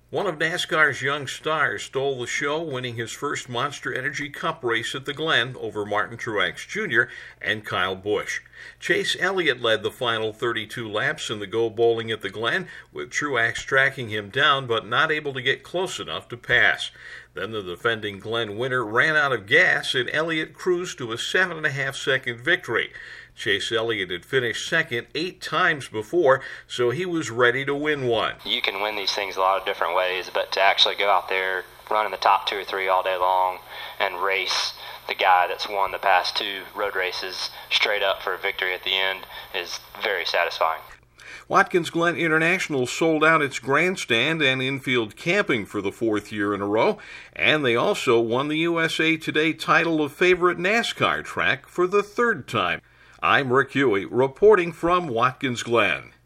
One of NASCAR's young stars stole the show, winning his first Monster Energy Cup race at the Glen over Martin Truex Jr. and Kyle Busch. Chase Elliott led the final 32 laps in the Go Bowling at the Glen, with Truex tracking him down but not able to get close enough to pass. Then the defending Glen winner ran out of gas and Elliott cruised to a 7.5-second victory. Chase Elliott had finished second 8 times before, so he was ready to win one. You can win these things a lot of different ways, but to actually go out there, run in the top 2 or 3 all day long, and race the guy that's won the past 2 road races straight up for a victory at the end is very satisfying. Watkins Glen International sold out its grandstand and infield camping for the 4th year in a row, and they also won the USA Today title of favorite NASCAR track for the 3rd time. I'm Rick Huey, reporting from Watkins Glen.